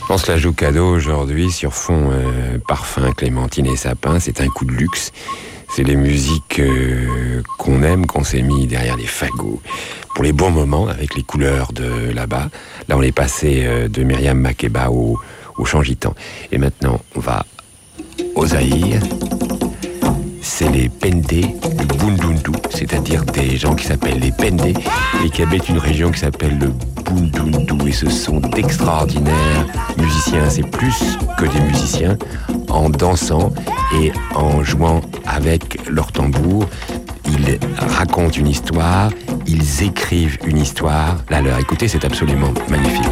On se la joue cadeau aujourd'hui sur fond parfum, clémentine et sapin. C'est un coup de luxe. C'est les musiques qu'on aime, qu'on s'est mis derrière les fagots. Pour les bons moments, avec les couleurs de là-bas. Là, on est passé de Myriam Makeba au chant gitan. Et maintenant, on va au Zaïre. C'est les Pendé du Bundundu, c'est-à-dire des gens qui s'appellent les Pendé et qui habitent une région qui s'appelle le Bundundu. Et ce sont d'extraordinaires musiciens. C'est plus que des musiciens. En dansant et en jouant avec leur tambour, ils racontent une histoire, ils écrivent une histoire. La leur, écoutez, c'est absolument magnifique.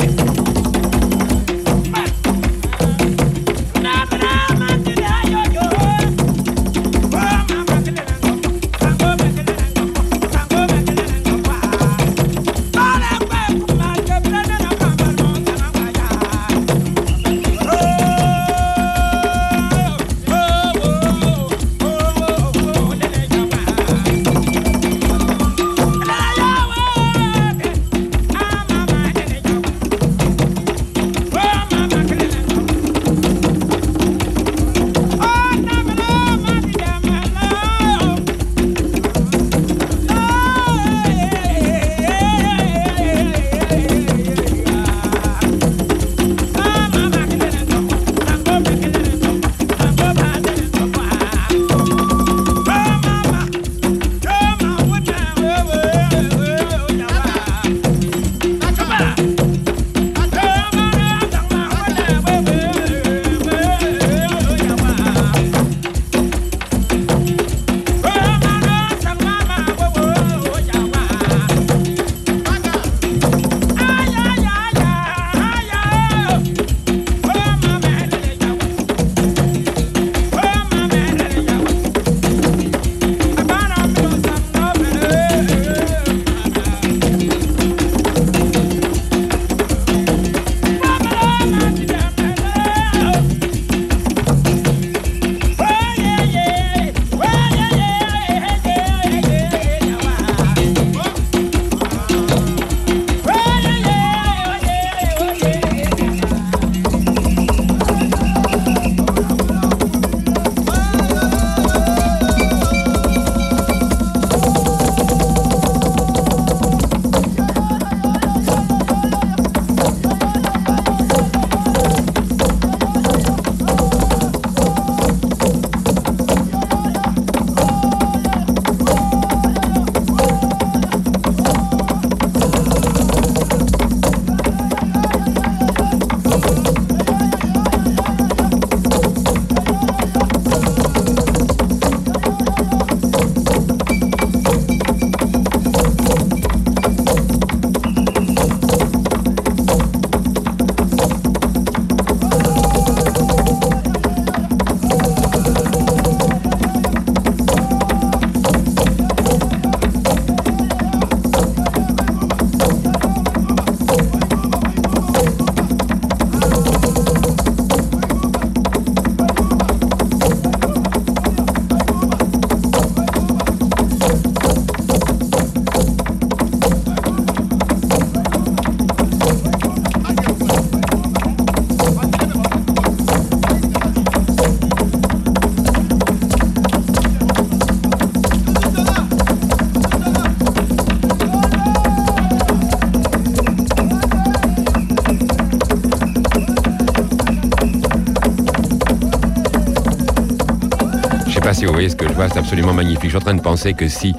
Si vous voyez ce que je vois, c'est absolument magnifique. Je suis en train de penser que si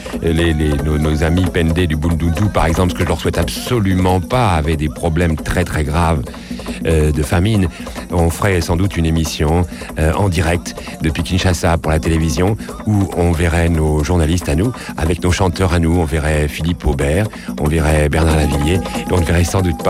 nos amis Pendé du Bundundu, par exemple, ce que je leur souhaite absolument pas, avaient des problèmes très très graves de famine, on ferait sans doute une émission en direct depuis Kinshasa pour la télévision où on verrait nos journalistes à nous, avec nos chanteurs à nous, on verrait Philippe Aubert, on verrait Bernard Lavillier, et on ne verrait sans doute pas